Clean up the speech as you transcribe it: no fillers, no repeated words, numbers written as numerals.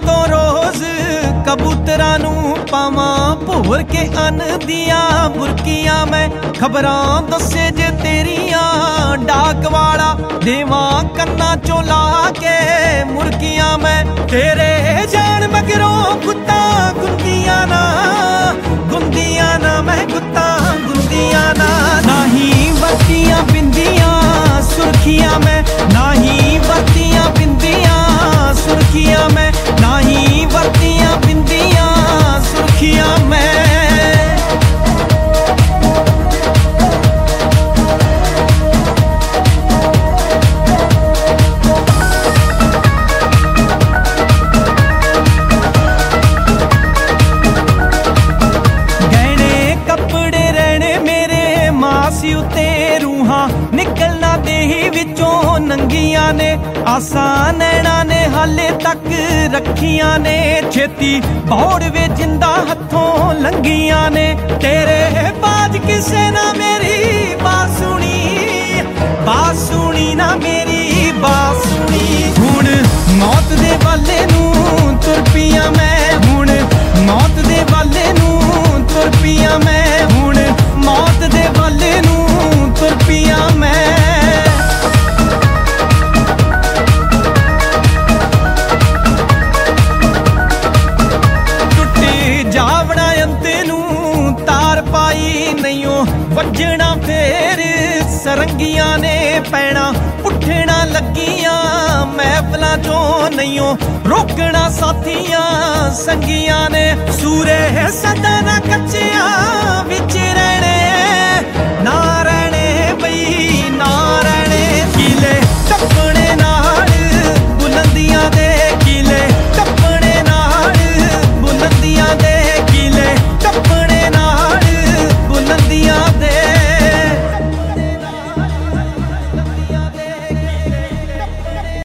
तो रोज कबूतरां नूं पावां भोर के अन्न दियां बुरकियां मैं खबरां दस्से जे तेरियां डाक वाला देवां कन्नां चों ला के मुर्गियां मैं तेरे जान मगरों गुत्तां गुंदियां ना मैं गुत्तां गुंदियां ना नाही वरतियां बिंदियां सुर्खियां मैं नाही वरतियां बिंदियां सुर्खियां मैं नाही वरतियां बिंदियां सुर्खियां मैं उत्ते रूहां निकलना देही विचों नंगियां ने आसां नैना ने हाले तक रखियां ने छेती बौड़ वे जिंदा हथों लंघियां ने तेरे बाज किसे ना मेरी बांसुनी ना मेरी बांसुनी हुण मौत दे वाले नूं तुर पियां मैं हुण मौत दे वाले नूं तुर पियां मैं हुण मौत दे वाले नूं तुर पियां मैं जावड़ा अंते नूं तार पाई नहीं वजना फेर सरंगियां ने पैना उठना लगियां महफिलां चों नहीं रोकना साथियां संगियां ने सूरे सदा ना कच्चे